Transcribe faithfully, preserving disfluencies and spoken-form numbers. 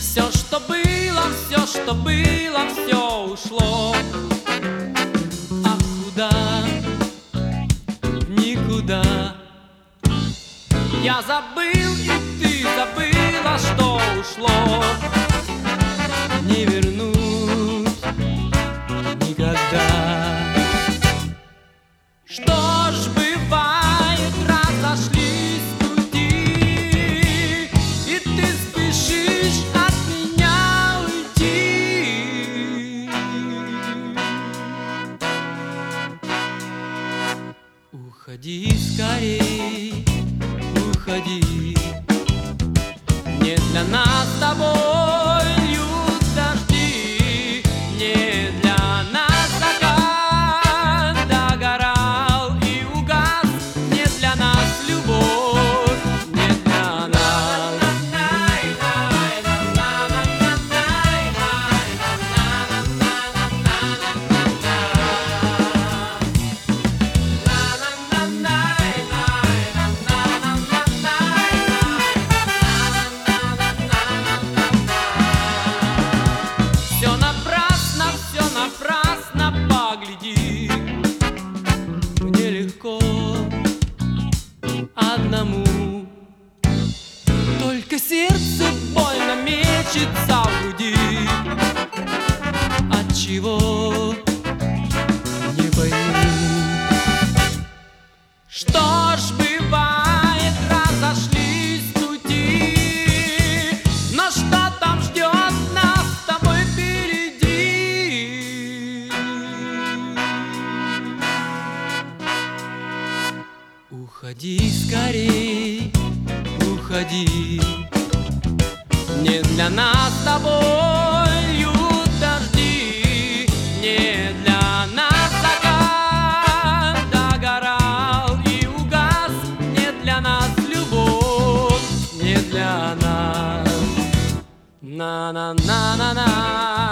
Все, что было, все, что было, все ушло. А куда? Никуда. Я забыл, и ты забыла, что ушло. Не вернуть никогда. Что ж бывает, разошлись пути, и ты спешишь от меня уйти. Уходи скорей, уходи. Не для нас с тобой льют дожди, не для нас закат догорал и угас, не для нас любовь, не для нас. Все напрасно, все напрасно, погляди. Мне легко одному, только сердце больно мечется в груди. Отчего? Не пойму. Что ж бывает, разошлись пути, но что там ждет нас с тобой впереди? Уходи скорей, уходи. Не для нас с тобой льют дожди, не для нас закат догорал и угас, не для нас любовь, не для нас. На-на-на-на-на.